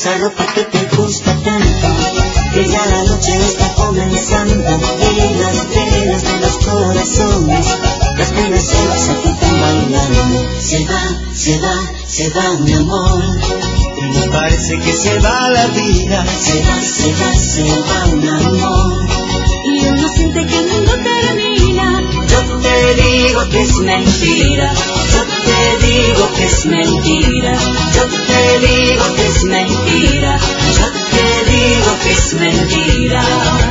esa ropa que te gusta tanto, que ya la noche está comenzando, y las venas de los corazones, las penas solo se quitan bailando. Se va mi amor, y nos parece que se va la vida. Se va un amor, y uno siente que el mundo termina. yo te digo que es mentira, yo te digo que es mentira, yo te digo que es mentira, yo te digo que es mentira.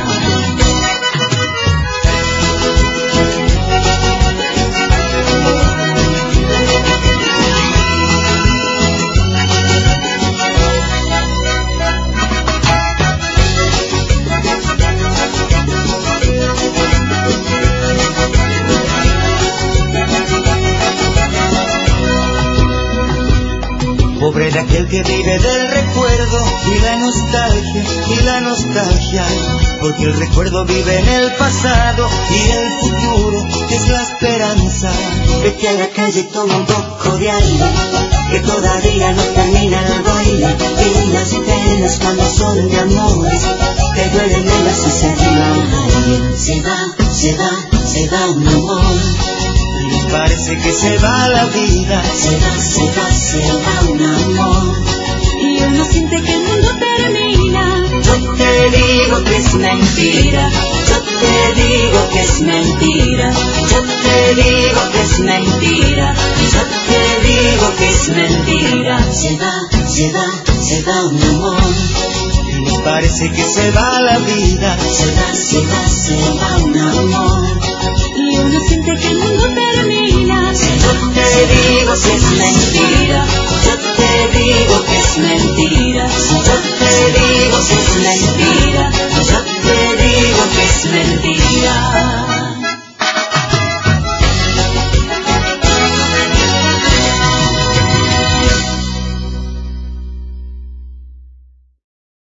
Pobre de aquel que vive del recuerdo y la nostalgia, porque el recuerdo vive en el pasado y el futuro es la esperanza. Vete a la calle y toma un poco de aire, que todavía no termina el baile, y las penas cuando son de amores, te duelen menos si se va alguien. Se va un amor, Y nos parece que se va la vida. se va un amor, Y uno siente que el mundo termina. yo te digo que es mentira, yo te digo que es mentira, yo te digo que es mentira, yo te digo que es mentira. Se va un amor, Y nos parece que se va la vida. se va un amor, Y uno siente que el mundo termina. yo te digo que es mentira, yo te digo que es mentira.